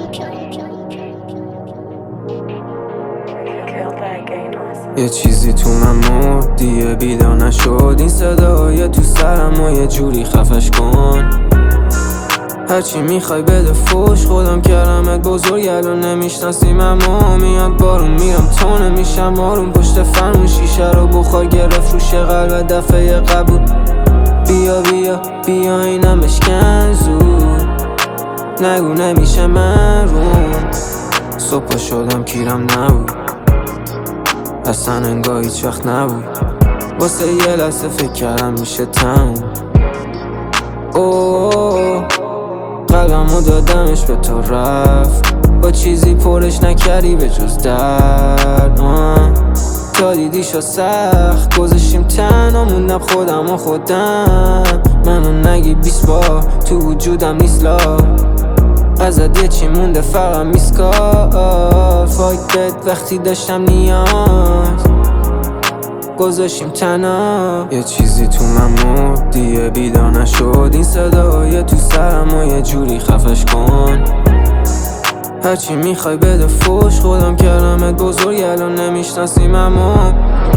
یه چیزی تو من مرد دیگه بیدار نشد. این صدای تو سرم و یه جوری خفش کن. هرچی میخوای بده فوش، خودم کردمت بزرگ الان نمیشناسیم. اما میاد بارون میرم تو نمیشم آروم. پشت فرمون شیشه رو بخور گرفت روش قلب دفعه قبول. بیا بیا بیا اینم بشکن زود، نگو نمیشه من روم. صبح شدم کیرم نبود، اصلا انگاه هیچ وقت نبود. واسه یه لحظه فکر کردم میشه تموم. اوه قلبمو دادمش به تو رفت، با چیزی پرش نکردی به جز درد. تا دیدی شو سخت گذاشتیم تنها، موندم خودم و خودم. منو نگی 20 بار تو وجودم نیست لا، ازت یه چی مونده فقط میسکار. فایت وقتی داشتم نیاز گذاشتیم تنها. یه چیزی تو من مرد دیگه بیدار نشد. این صدای تو سرم و یه جوری خفش کن. هرچی میخوای بده فوش، خودم کردمت بزرگ الان نمیشناسیم. اما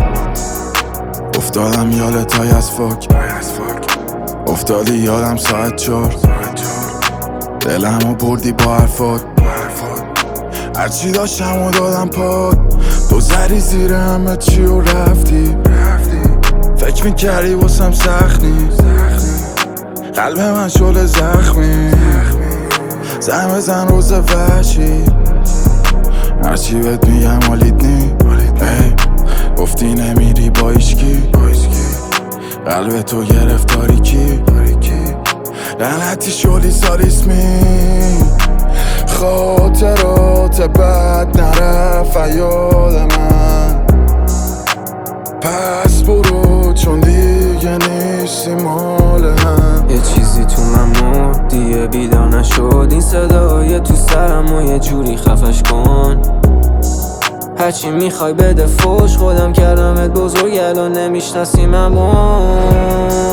افتادم یادت از فاک، افتادی یادم ساعت 4. دلمو بردی با حرفات، هرچی داشتم و دادم پاد. تو زدی زیر همه چی و رفتی. فکر میکردی واسم سخت نیست، قلب من شده زخمی. زن بزن روز وحشی، هرچی بهت میگم حالیت نی. گفتی نمیری با ایشکی، قلب تو گرفت تاریکی. لعنتی شدی ساریسمی، خاطرات بد نرفت یاد من. پس برو چون دیگه نیستی مال هم. یه چیزی تو من مرد دیگه بیدار نشد. این صدای تو سرم و یه جوری خفش کن. هرچی میخوای بده فوش، خودم کردمت بزرگ الان نمیشناسیم. اما